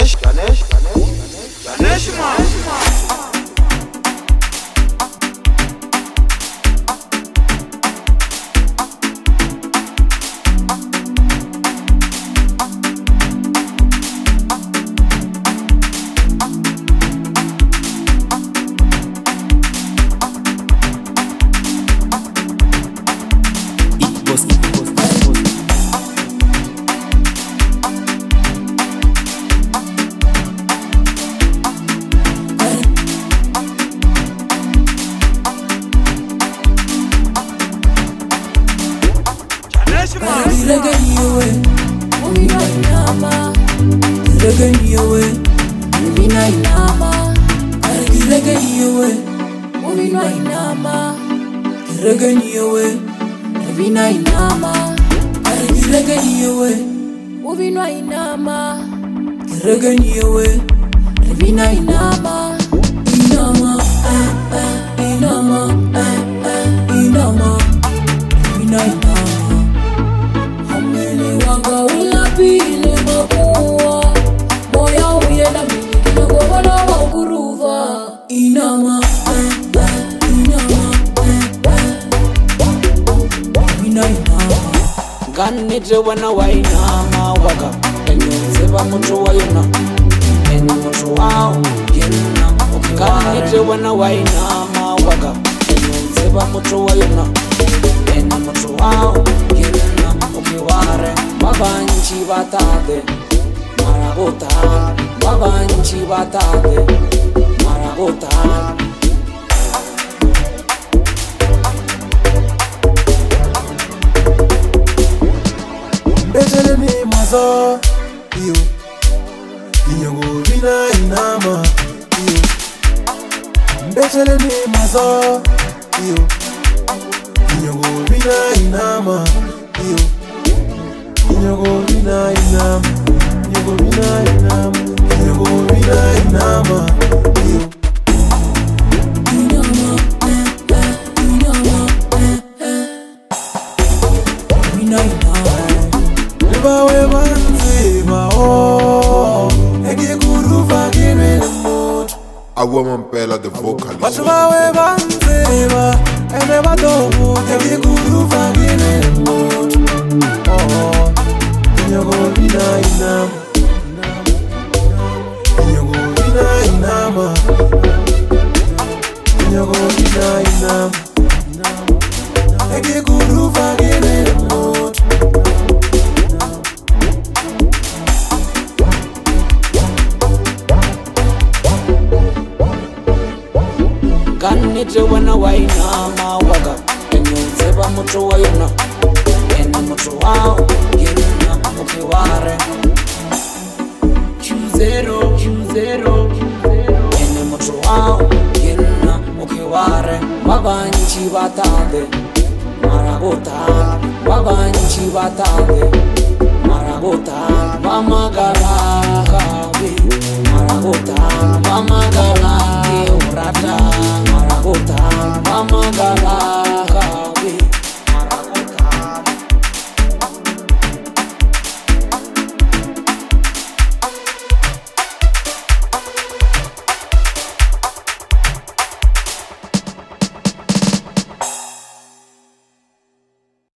Wana wainama waka enyonzeba mutu wayona ena mutu wao yena ukikanite wana wainama waka enyonzeba mutu wayona ena mutu wao yena ukiware wabanchi batade maragota wabanchi batade maragota Betele ni mazo, iyo Inyogo vina inama, iyo Betele ni mazo, iyo Inyogo vina inama, iyo Inyogo vina inama, Inyogo vina inama, Inyogo vina inama, iyo Bawe banze bao Ege guru vagine mood A woman pela the vocalist. Watu bawe banze ba Ene badogo Ege guru vagine mood Inyogo vina inama Inyogo vina inama Inyogo vina inama Ege guru vagine mood Kanite wana wainama waka enyonzeba mutu wayona ena mutu wao yena ukiware chuzero ena mutu wao yena ukiware wabanchi batade maragota wabanchi batade maragota wamagala kabe maragota wamagala urata maragota wamagala